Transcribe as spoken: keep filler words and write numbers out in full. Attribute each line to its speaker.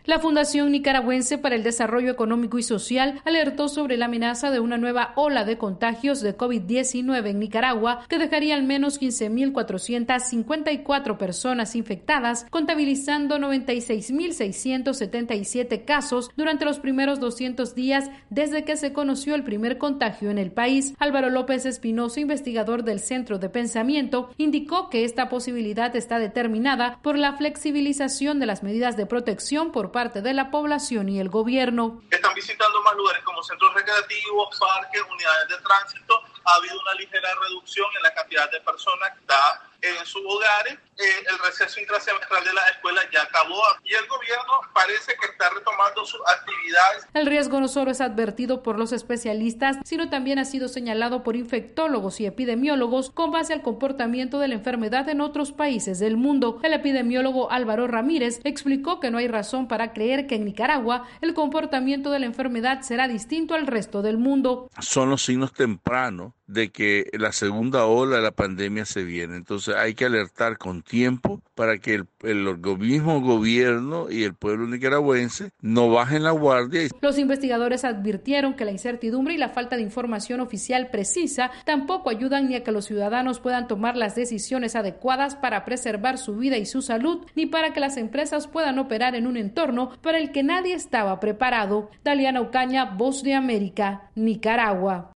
Speaker 1: La Fundación Nicaragüense para el Desarrollo Económico y Social alertó sobre la amenaza de una nueva ola de contagios de COVID diecinueve en Nicaragua que dejaría al menos quince mil cuatrocientas cincuenta y cuatro personas infectadas, contabilizando noventa y seis mil seiscientos setenta y siete casos durante los primeros doscientos días desde que se conoció el primer contagio en el país. Álvaro López Espinosa, investigador del Centro de Pensamiento, indicó que esta posibilidad está determinada por la flexibilización de las medidas de protección por parte de la población y el gobierno.
Speaker 2: Están visitando más lugares como centros recreativos, parques, unidades de tránsito. Ha habido una ligera reducción en la cantidad de personas que están en sus hogares. Eh, el receso intrasemestral de las escuelas ya acabó y el gobierno parece que está retomando sus actividades.
Speaker 1: El riesgo no solo es advertido por los especialistas, sino también ha sido señalado por infectólogos y epidemiólogos con base al comportamiento de la enfermedad en otros países del mundo. El epidemiólogo Álvaro Ramírez explicó que no hay razón para creer que en Nicaragua el comportamiento de la enfermedad será distinto al resto del mundo.
Speaker 3: Son los signos tempranos de que la segunda ola de la pandemia se viene. Entonces hay que alertar con tiempo para que el, el mismo gobierno y el pueblo nicaragüense no bajen la guardia.
Speaker 1: Los investigadores advirtieron que la incertidumbre y la falta de información oficial precisa tampoco ayudan ni a que los ciudadanos puedan tomar las decisiones adecuadas para preservar su vida y su salud, ni para que las empresas puedan operar en un entorno para el que nadie estaba preparado. Daliana Ocaña, Voz de América, Nicaragua.